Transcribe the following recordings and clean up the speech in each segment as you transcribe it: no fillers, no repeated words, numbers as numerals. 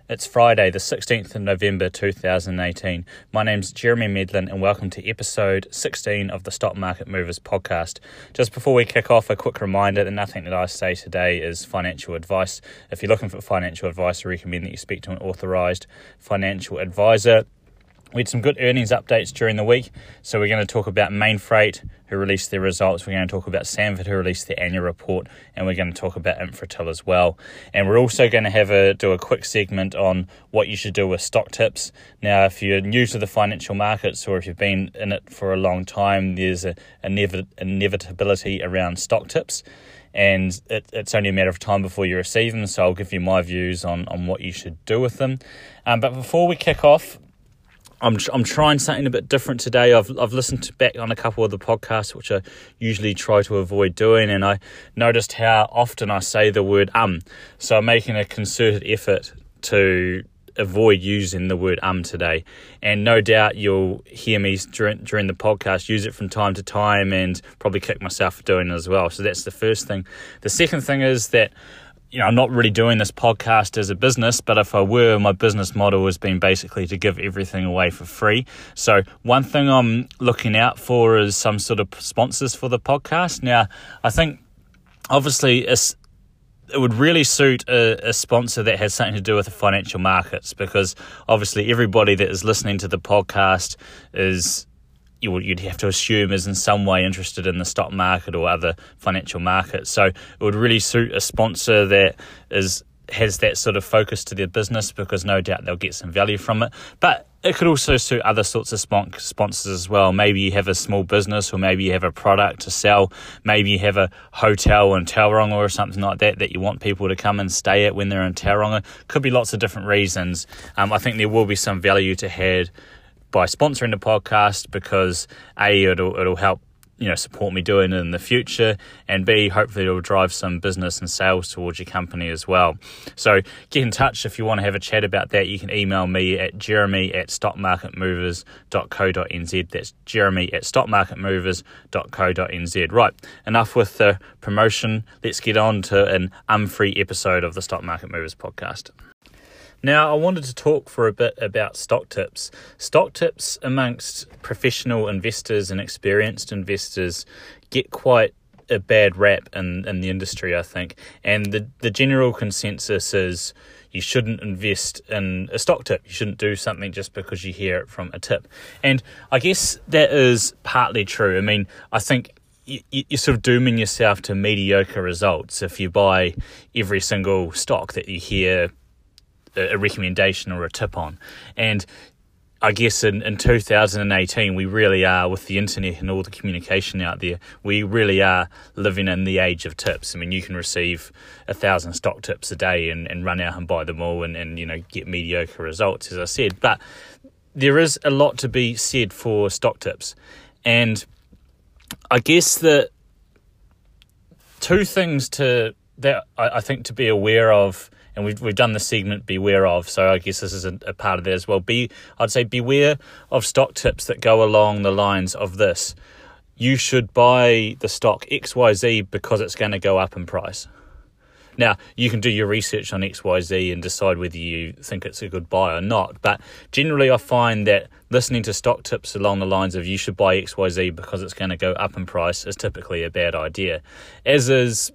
It's Friday, the 16th of November 2018. My name's Jeremy Medlin and welcome to episode 16 of the Stock Market Movers podcast. Just before we kick off, a quick reminder that nothing that I say today is financial advice. If you're looking for financial advice, I recommend that you speak to an authorised financial advisor. We had some good earnings updates during the week, so we're going to talk about Mainfreight, who released their results. We're going to talk about Sanford, who released their annual report, and we're going to talk about Infratil as well. And we're also going to do a quick segment on what you should do with stock tips. Now, if you're new to the financial markets or if you've been in it for a long time, there's an inevitability around stock tips, and it's only a matter of time before you receive them. So I'll give you my views on what you should do with them. But before we kick off, I'm trying something a bit different today. I've listened back on a couple of the podcasts, which I usually try to avoid doing, and I noticed how often I say the word So I'm making a concerted effort to avoid using the word today. And no doubt you'll hear me during the podcast use it from time to time and probably kick myself for doing it as well. So that's the first thing. The second thing is that I'm not really doing this podcast as a business, but if I were, my business model has been basically to give everything away for free. So one thing I'm looking out for is some sort of sponsors for the podcast. Now, I think obviously it would really suit a sponsor that has something to do with the financial markets, because obviously everybody that is listening to the podcast you'd have to assume is in some way interested in the stock market or other financial markets. So it would really suit a sponsor that has that sort of focus to their business, because no doubt they'll get some value from it. But it could also suit other sorts of sponsors as well. Maybe you have a small business, or maybe you have a product to sell. Maybe you have a hotel in Tauranga or something like that you want people to come and stay at when they're in Tauranga. Could be lots of different reasons. I think there will be some value to had by sponsoring the podcast, because A, it'll help support me doing it in the future, and B, hopefully it'll drive some business and sales towards your company as well. So get in touch if you want to have a chat about that. You can email me at jeremy@stockmarketmovers.co.nz. That's jeremy@stockmarketmovers.co.nz. Right, enough with the promotion. Let's get on to an free episode of the Stock Market Movers podcast. Now, I wanted to talk for a bit about stock tips. Stock tips amongst professional investors and experienced investors get quite a bad rap in the industry, I think. And the general consensus is you shouldn't invest in a stock tip. You shouldn't do something just because you hear it from a tip. And I guess that is partly true. I mean, I think you're sort of dooming yourself to mediocre results if you buy every single stock that you hear a recommendation or a tip on. And I guess in 2018 we really are, with the internet and all the communication out there, we really are living in the age of tips. I mean, you can receive 1,000 stock tips a day and run out and buy them all and get mediocre results, as I said. But there is a lot to be said for stock tips, and I guess the two things that I think to be aware of. And we've done the segment beware of, so I guess this is a part of that as well. I'd say beware of stock tips that go along the lines of this. You should buy the stock XYZ because it's going to go up in price. Now, you can do your research on XYZ and decide whether you think it's a good buy or not. But generally, I find that listening to stock tips along the lines of you should buy XYZ because it's going to go up in price is typically a bad idea. As is,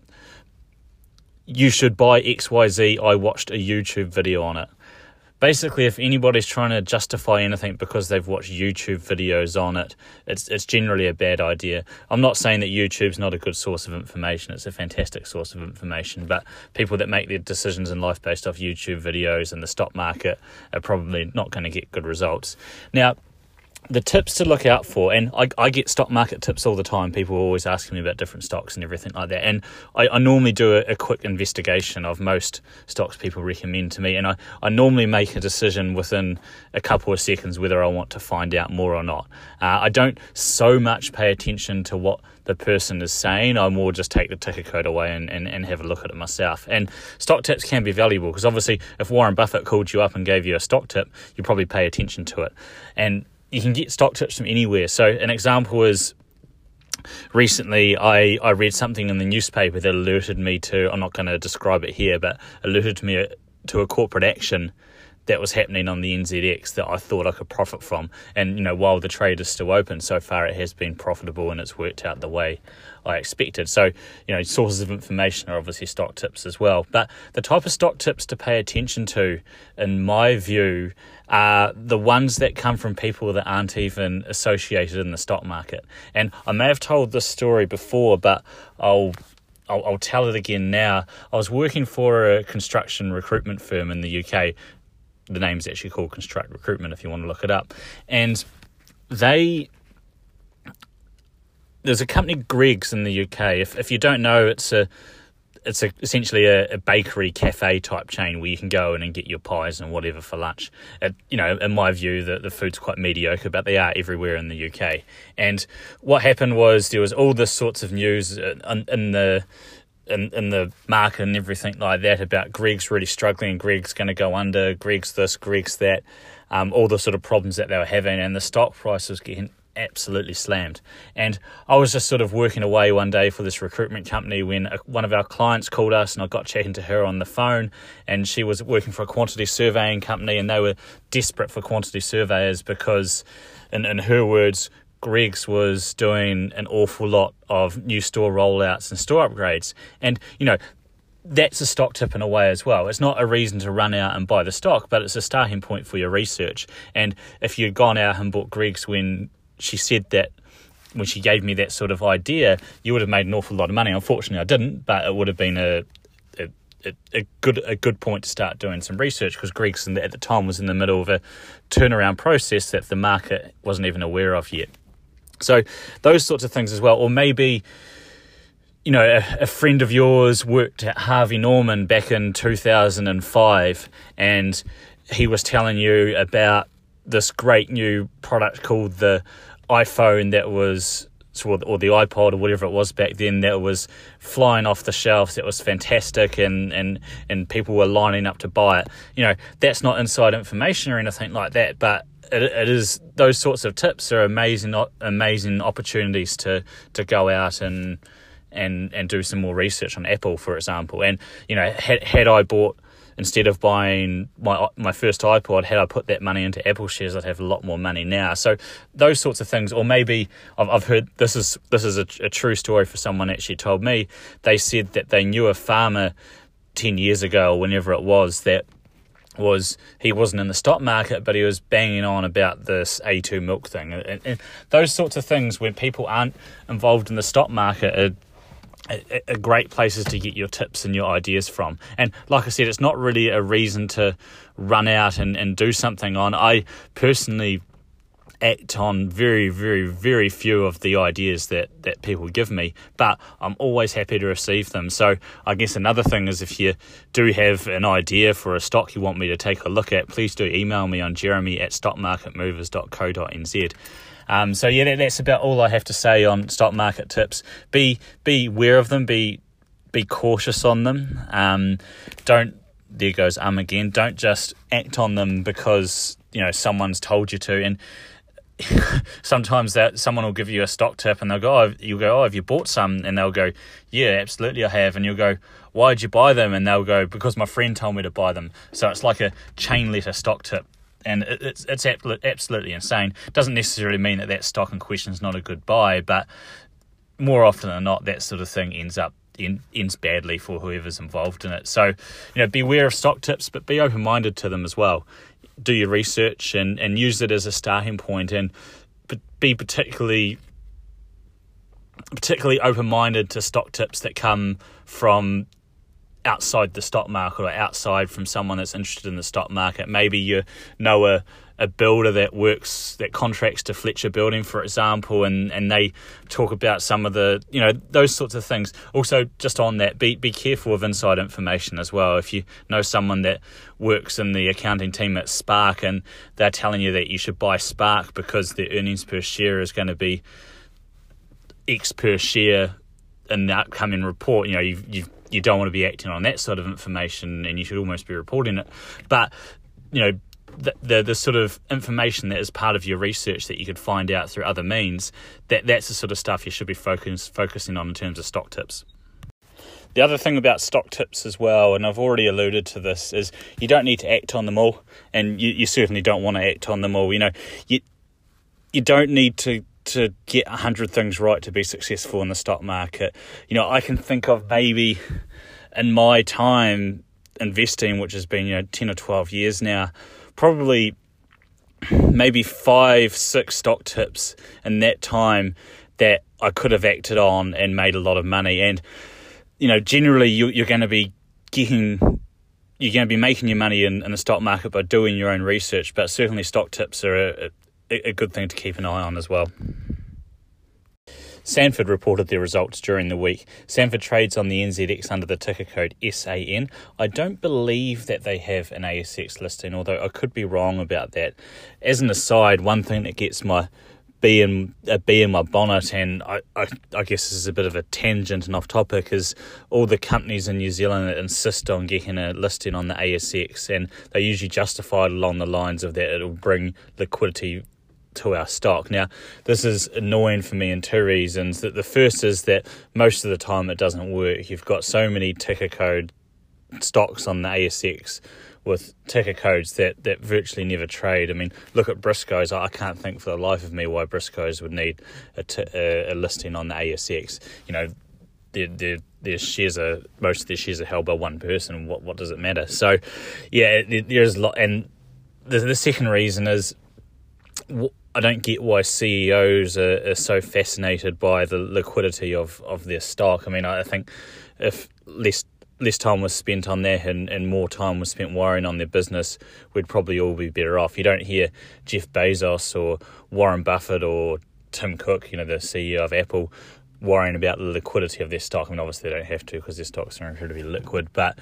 you should buy XYZ, I watched a YouTube video on it. Basically, if anybody's trying to justify anything because they've watched YouTube videos on it, it's generally a bad idea. I'm not saying that YouTube's not a good source of information. It's a fantastic source of information, but people that make their decisions in life based off YouTube videos and the stock market are probably not going to get good results. Now, the tips to look out for, and I get stock market tips all the time. People are always asking me about different stocks and everything like that. And I normally do a quick investigation of most stocks people recommend to me. And I normally make a decision within a couple of seconds whether I want to find out more or not. I don't so much pay attention to what the person is saying. I more just take the ticker code away and have a look at it myself. And stock tips can be valuable because obviously if Warren Buffett called you up and gave you a stock tip, you probably pay attention to it. And you can get stock tips from anywhere. So an example is recently I read something in the newspaper that alerted me to, I'm not going to describe it here, but alerted me to a corporate action that was happening on the NZX that I thought I could profit from. And, while the trade is still open, so far it has been profitable and it's worked out the way I expected. So, sources of information are obviously stock tips as well. But the type of stock tips to pay attention to, in my view, are the ones that come from people that aren't even associated in the stock market. And I may have told this story before, but I'll tell it again now. I was working for a construction recruitment firm in the UK. The name's actually called Construct Recruitment if you want to look it up. And there's a company, Greggs, in the UK. If you don't know, it's essentially a bakery cafe type chain where you can go in and get your pies and whatever for lunch. In my view, the food's quite mediocre, but they are everywhere in the UK. And what happened was there was all this sorts of news in the market and everything like that about Greggs really struggling, Greggs going to go under, Greggs this, Greggs that, all the sort of problems that they were having, and the stock price was getting absolutely slammed. And I was just sort of working away one day for this recruitment company when one of our clients called us, and I got chatting to her on the phone, and she was working for a quantity surveying company, and they were desperate for quantity surveyors because, in her words, Greggs was doing an awful lot of new store rollouts and store upgrades. And, that's a stock tip in a way as well. It's not a reason to run out and buy the stock, but it's a starting point for your research. And if you'd gone out and bought Greggs when she gave me that sort of idea, you would have made an awful lot of money. Unfortunately, I didn't, but it would have been a good point to start doing some research, because Greggs at the time was in the middle of a turnaround process that the market wasn't even aware of yet. So those sorts of things as well. Or maybe, a friend of yours worked at Harvey Norman back in 2005, and he was telling you about this great new product called the iPhone that was, or the iPod or whatever it was back then, that was flying off the shelves, that was fantastic, and people were lining up to buy it. That's not inside information or anything like that, but it is, those sorts of tips are amazing opportunities to go out and do some more research on Apple, for example. And had I bought, instead of buying my first iPod, had I put that money into Apple shares, I'd have a lot more money now. So those sorts of things. Or maybe I've heard, this is a true story for someone actually told me. They said that they knew a farmer 10 years ago, or whenever it was, that he wasn't in the stock market, but he was banging on about this A2 milk thing. And those sorts of things, when people aren't involved in the stock market, are great places to get your tips and your ideas from. And like I said, it's not really a reason to run out and do something on. I personally act on very, very, very few of the ideas that people give me, but I'm always happy to receive them. So I guess another thing is, if you do have an idea for a stock you want me to take a look at, please do email me on jeremy@stockmarketmovers.co.nz. So yeah, that's about all I have to say on stock market tips. Be aware of them, be cautious on them. Don't just act on them because someone's told you to. And sometimes that someone will give you a stock tip and you'll go, have you bought some? And they'll go, yeah, absolutely I have. And you'll go, why'd you buy them? And they'll go, because my friend told me to buy them. So it's like a chain letter stock tip. And it's absolutely insane. Doesn't necessarily mean that stock in question is not a good buy, but more often than not, that sort of thing ends badly for whoever's involved in it. So, beware of stock tips, but be open-minded to them as well. Do your research and use it as a starting point, and be particularly open-minded to stock tips that come from outside the stock market, or outside from someone that's interested in the stock market. Maybe you know a builder that contracts to Fletcher Building, for example, and they talk about some of the, those sorts of things. Also, just on that, be careful of inside information as well. If you know someone that works in the accounting team at Spark and they're telling you that you should buy Spark because their earnings per share is going to be X per share in the upcoming report, you don't want to be acting on that sort of information, and you should almost be reporting it. But, the sort of information that is part of your research that you could find out through other means, that's the sort of stuff you should be focusing on in terms of stock tips. The other thing about stock tips as well, and I've already alluded to this, is you don't need to act on them all, and you certainly don't want to act on them all. You don't need to get 100 things right to be successful in the stock market. I can think of maybe in my time investing, which has been 10 or 12 years now, probably maybe 5-6 stock tips in that time that I could have acted on and made a lot of money. And generally you're going to be making your money in the stock market by doing your own research, but certainly stock tips are a good thing to keep an eye on as well. Sanford reported their results during the week. Sanford trades on the NZX under the ticker code SAN. I don't believe that they have an ASX listing, although I could be wrong about that. As an aside, one thing that gets my bee in my bonnet, and I guess this is a bit of a tangent and off topic, is all the companies in New Zealand that insist on getting a listing on the ASX, and they usually justify it along the lines of that it'll bring liquidity to our stock. Now, this is annoying for me in two reasons. That the first is that most of the time it doesn't work. You've got so many ticker code stocks on the ASX with ticker codes that virtually never trade. I mean, look at Briscoes. I can't think for the life of me why Briscoes would need a listing on the ASX. Their shares most of their shares are held by one person. What does it matter? So, yeah, there's a lot. And the second reason is, I don't get why CEOs are so fascinated by the liquidity of their stock. I mean, I think if less time was spent on that and more time was spent worrying on their business, we'd probably all be better off. You don't hear Jeff Bezos or Warren Buffett or Tim Cook, the CEO of Apple, worrying about the liquidity of their stock. I mean, obviously they don't have to because their stocks are incredibly liquid, but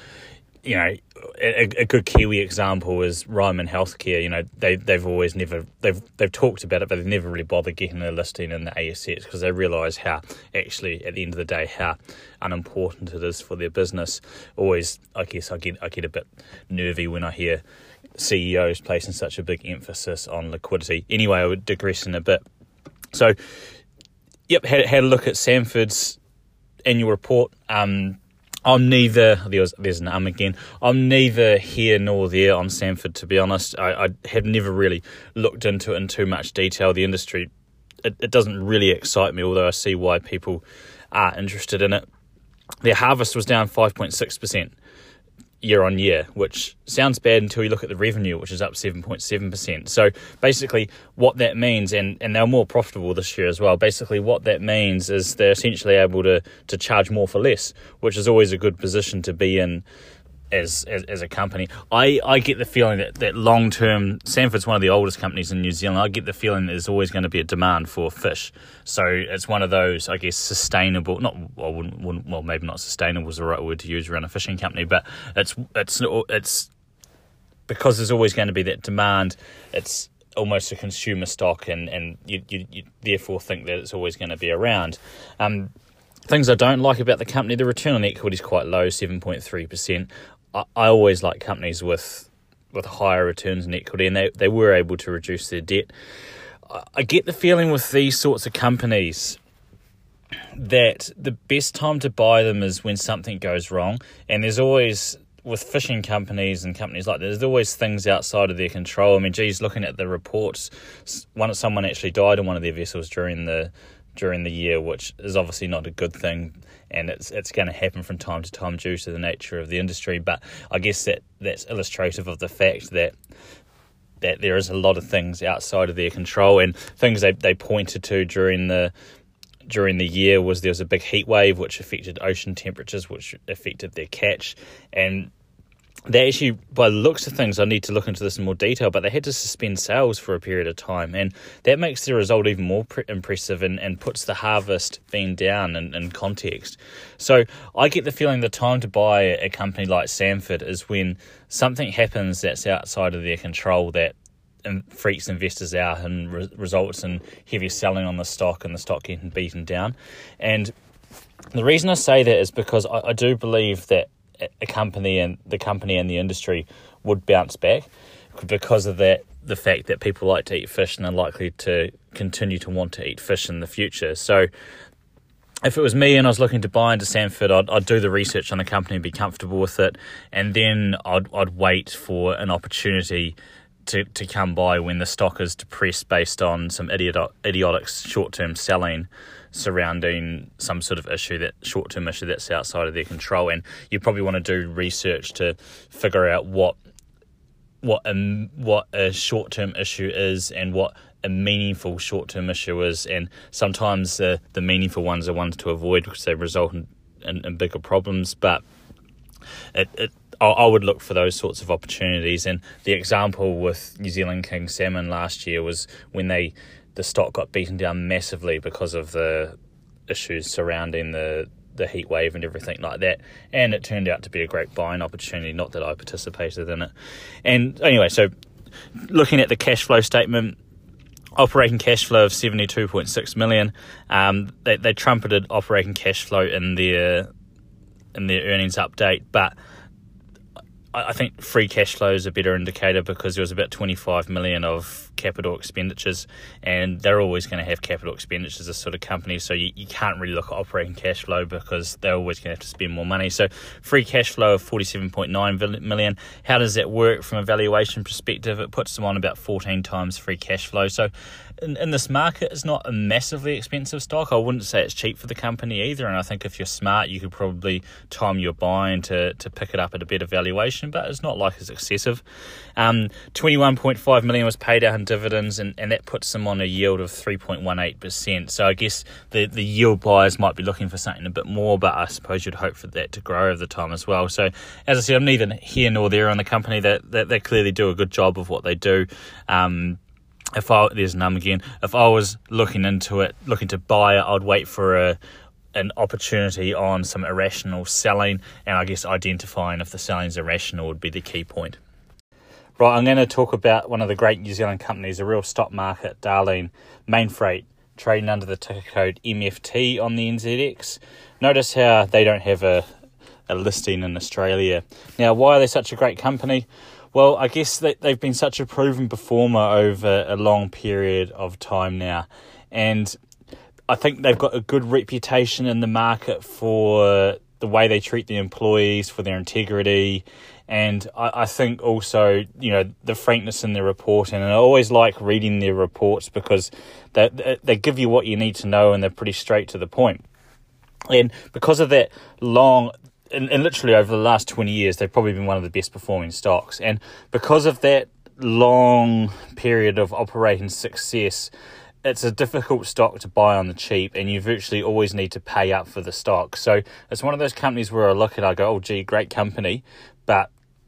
a good Kiwi example is Ryman Healthcare. They've talked about it, but they've never really bothered getting a listing in the ASX because they realise how, actually, at the end of the day, how unimportant it is for their business. Always, I guess, I get a bit nervy when I hear CEOs placing such a big emphasis on liquidity. Anyway, I would digress in a bit. So, yep, had a look at Sanford's annual report. I'm neither, there's an again, I'm neither here nor there on Sanford, to be honest. I have never really looked into it in too much detail. The industry, it doesn't really excite me, although I see why people are interested in it. Their harvest was down 5.6% year on year, which sounds bad until you look at the revenue, which is up 7.7%. So basically what that means, and they're more profitable this year as well, basically what that means is they're essentially able to charge more for less, which is always a good position to be in as a company. I get the feeling that long term, Sanford's one of the oldest companies in New Zealand. I get the feeling that there's always going to be a demand for fish. So it's one of those, I guess, sustainable. Well, maybe not sustainable is the right word to use around a fishing company, but it's because there's always going to be that demand. It's almost a consumer stock, and you therefore think that it's always going to be around. Things I don't like about the company: the return on equity is quite low, 7.3%. I always like companies with higher returns on equity, and they were able to reduce their debt. I get the feeling with these sorts of companies that the best time to buy them is when something goes wrong, and there's always, with fishing companies and companies like that, there's always things outside of their control. I mean, looking at the reports, someone actually died in one of their vessels during the year, which is obviously not a good thing, and it's going to happen from time to time due to the nature of the industry. But I guess that's illustrative of the fact that there is a lot of things outside of their control, and things they pointed to during the year was there was a big heat wave which affected ocean temperatures, which affected their catch, and they actually, by the looks of things, I need to look into this in more detail, but they had to suspend sales for a period of time, and that makes the result even more impressive and puts the harvest being down in context. So I get the feeling the time to buy a company like Sanford is when something happens that's outside of their control that freaks investors out and results in heavy selling on the stock and the stock getting beaten down. And the reason I say that is because I do believe that the company and the industry would bounce back because of the fact that people like to eat fish and are likely to continue to want to eat fish in the future. So if it was me and I was looking to buy into Sanford, I'd do the research on the company and be comfortable with it, and then I'd wait for an opportunity to come by when the stock is depressed based on some idiotic short-term selling surrounding some sort of short-term issue that's outside of their control. And you probably want to do research to figure out what a short-term issue is and what a meaningful short-term issue is, and sometimes the meaningful ones are ones to avoid because they result in bigger problems. But I would look for those sorts of opportunities. And the example with New Zealand King Salmon last year was when the stock got beaten down massively because of the issues surrounding the heat wave and everything like that, and it turned out to be a great buying opportunity. Not that I participated in it. And anyway, so looking at the cash flow statement, operating cash flow of 72.6 million. They trumpeted operating cash flow in their earnings update, but I think free cash flow is a better indicator because there was about 25 million of capital expenditures, and they're always going to have capital expenditures, this sort of company, so you can't really look at operating cash flow because they're always going to have to spend more money. So free cash flow of 47.9 million. How does that work from a valuation perspective? It puts them on about 14 times free cash flow. So in this market, it's not a massively expensive stock. I wouldn't say it's cheap for the company either, and I think if you're smart, you could probably time your buying to pick it up at a better valuation, but it's not like it's excessive. 21.5 million was paid out in dividends, and that puts them on a yield of 3.18%. So I guess the yield buyers might be looking for something a bit more, but I suppose you'd hope for that to grow over the time as well. So as I said, I'm neither here nor there on the company. That they clearly do a good job of what they do. There's num again. If I was looking into it, looking to buy it, I'd wait for an opportunity on some irrational selling, and I guess identifying if the selling is irrational would be the key point. Right, I'm going to talk about one of the great New Zealand companies, a real stock market darling, Mainfreight, trading under the ticker code MFT on the NZX. Notice how they don't have a listing in Australia. Now, why are they such a great company? Well, I guess they've been such a proven performer over a long period of time now, and I think they've got a good reputation in the market for the way they treat the employees, for their integrity, and I think also, the frankness in their reporting. And I always like reading their reports because they give you what you need to know, and they're pretty straight to the point. And because of that and literally over the last 20 years, they've probably been one of the best performing stocks. And because of that long period of operating success, it's a difficult stock to buy on the cheap, and you virtually always need to pay up for the stock. So it's one of those companies where I look at it, I go, oh, gee, great company, but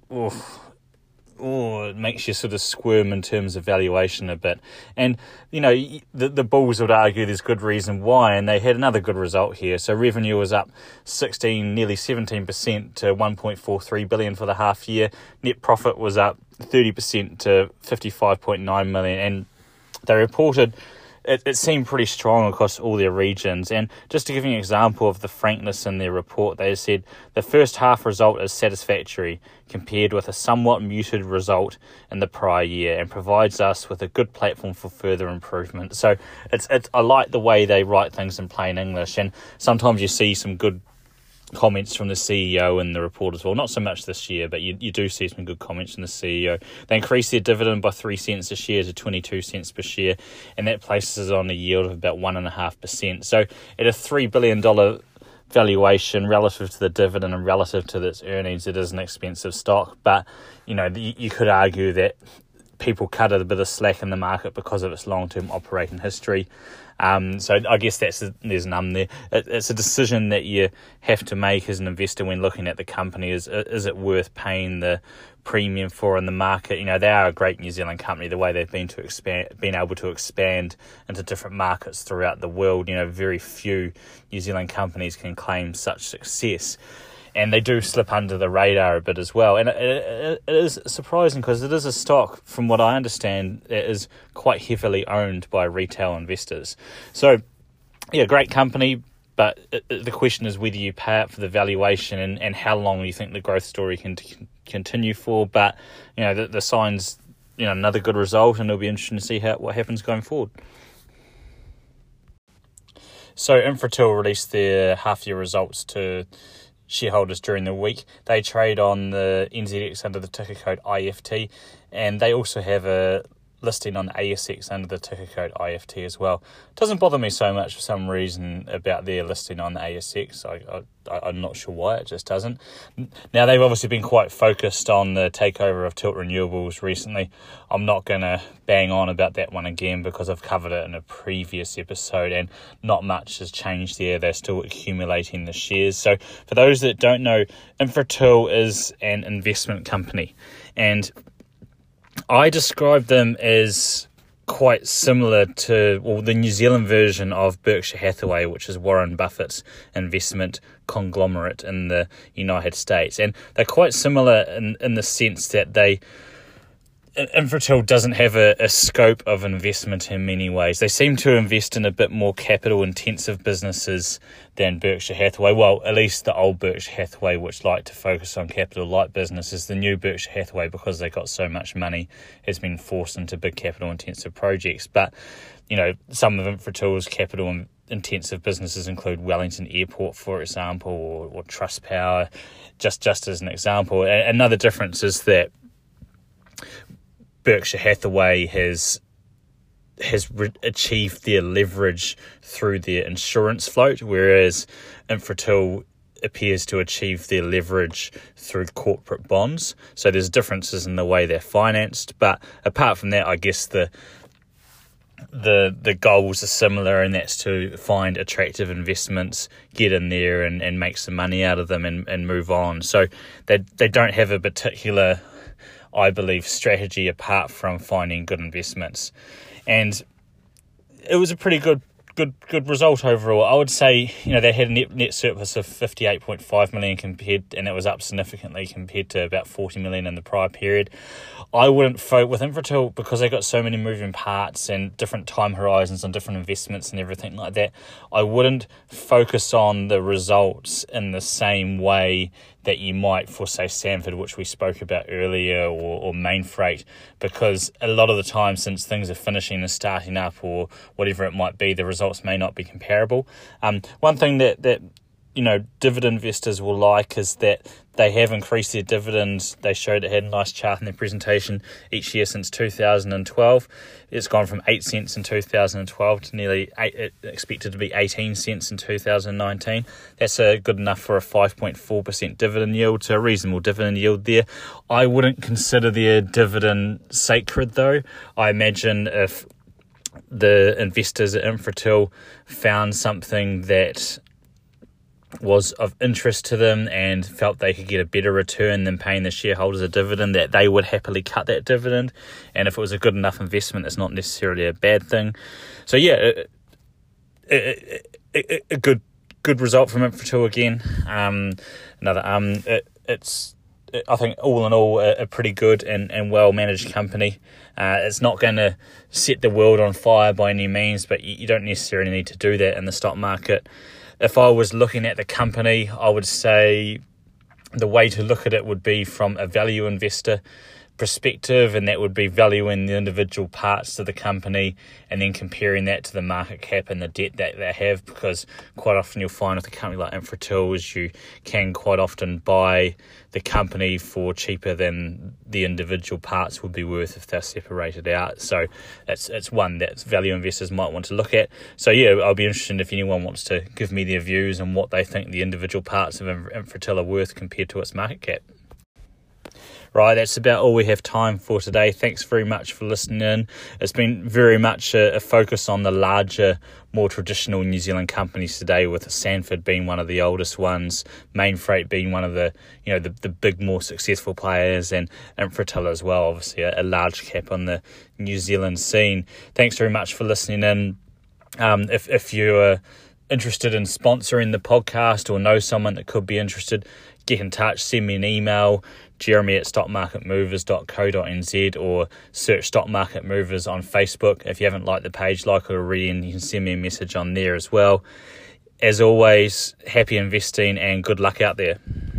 it makes you sort of squirm in terms of valuation a bit. And, the bulls would argue there's good reason why, and they had another good result here. So revenue was up nearly 17% to 1.43 billion for the half year. Net profit was up 30% to 55.9 million, and they reported it seemed pretty strong across all their regions. And just to give you an example of the frankness in their report, they said the first half result is satisfactory compared with a somewhat muted result in the prior year and provides us with a good platform for further improvement. So I like the way they write things in plain English, and sometimes you see some good comments from the CEO in the report as well. Not so much this year, but you do see some good comments from the CEO. They increased their dividend by 3 cents a share to 22 cents per share, and that places it on a yield of about 1.5%. So at a $3 billion valuation relative to the dividend and relative to its earnings, it is an expensive stock. But, you could argue that people cut a bit of slack in the market because of its long-term operating history. So I guess there's none there. It's a decision that you have to make as an investor when looking at the company. Is it worth paying the premium for in the market? They are a great New Zealand company. The way they've been able to expand into different markets throughout the world. Very few New Zealand companies can claim such success. And they do slip under the radar a bit as well. And it is surprising because it is a stock, from what I understand, that is quite heavily owned by retail investors. So, yeah, great company, but the question is whether you pay up for the valuation and how long you think the growth story can continue for. But, the signs, another good result, and it'll be interesting to see what happens going forward. So Infratil released their half-year results to shareholders during the week. They trade on the NZX under the ticker code IFT, and they also have a listing on ASX under the ticker code IFT as well. It doesn't bother me so much for some reason about their listing on the ASX. I'm not sure why, it just doesn't. Now, they've obviously been quite focused on the takeover of Tilt Renewables recently. I'm not going to bang on about that one again because I've covered it in a previous episode and not much has changed there. They're still accumulating the shares. So for those that don't know, Infratil is an investment company, and I describe them as quite similar to the New Zealand version of Berkshire Hathaway, which is Warren Buffett's investment conglomerate in the United States. And they're quite similar in the sense that Infratil doesn't have a scope of investment in many ways. They seem to invest in a bit more capital-intensive businesses than Berkshire Hathaway. Well, at least the old Berkshire Hathaway, which liked to focus on capital-light businesses. The new Berkshire Hathaway, because they got so much money, has been forced into big capital-intensive projects. But, some of Infratil's capital-intensive businesses include Wellington Airport, for example, or Trustpower, just as an example. Another difference is that Berkshire Hathaway has achieved their leverage through their insurance float, whereas Infratil appears to achieve their leverage through corporate bonds. So there's differences in the way they're financed, but apart from that, I guess the goals are similar, and that's to find attractive investments, get in there and make some money out of them and move on. So they don't have a particular, I believe, strategy apart from finding good investments. And it was a pretty good result overall. I would say, they had a net surplus of 58.5 million and it was up significantly compared to about 40 million in the prior period. I wouldn't with Infratil, because they got so many moving parts and different time horizons on different investments and everything like that, I wouldn't focus on the results in the same way that you might for, say, Sanford, which we spoke about earlier, or Mainfreight, because a lot of the time, since things are finishing and starting up or whatever it might be, the results may not be comparable. One thing that dividend investors will like is that they have increased their dividends. They showed it had a nice chart in their presentation each year since 2012. It's gone from 8 cents in 2012 to nearly expected to be 18 cents in 2019. That's good enough for a 5.4% dividend yield, so a reasonable dividend yield there. I wouldn't consider their dividend sacred, though. I imagine if the investors at Infratil found something that was of interest to them and felt they could get a better return than paying the shareholders a dividend, that they would happily cut that dividend. And if it was a good enough investment, it's not necessarily a bad thing. So yeah, a good result from Infratil again. It's I think all in all a pretty good and well managed company. It's not going to set the world on fire by any means, but you don't necessarily need to do that in the stock market. If I was looking at the company, I would say the way to look at it would be from a value investor perspective, and that would be valuing the individual parts of the company and then comparing that to the market cap and the debt that they have, because quite often you'll find with a company like Infratil is you can quite often buy the company for cheaper than the individual parts would be worth if they're separated out. So it's one that value investors might want to look at. So yeah, I'll be interested if anyone wants to give me their views on what they think the individual parts of Infratil are worth compared to its market cap. Right, that's about all we have time for today. Thanks very much for listening in. It's been very much a focus on the larger, more traditional New Zealand companies today, with Sanford being one of the oldest ones, Mainfreight being one of the big, more successful players, and Infratil as well, obviously a large cap on the New Zealand scene. Thanks very much for listening in. If you're interested in sponsoring the podcast or know someone that could be interested, get in touch, send me an email, jeremy@stockmarketmovers.co.nz, or search Stock Market Movers on Facebook. If you haven't liked the page, like it already, and you can send me a message on there as well. As always, happy investing and good luck out there.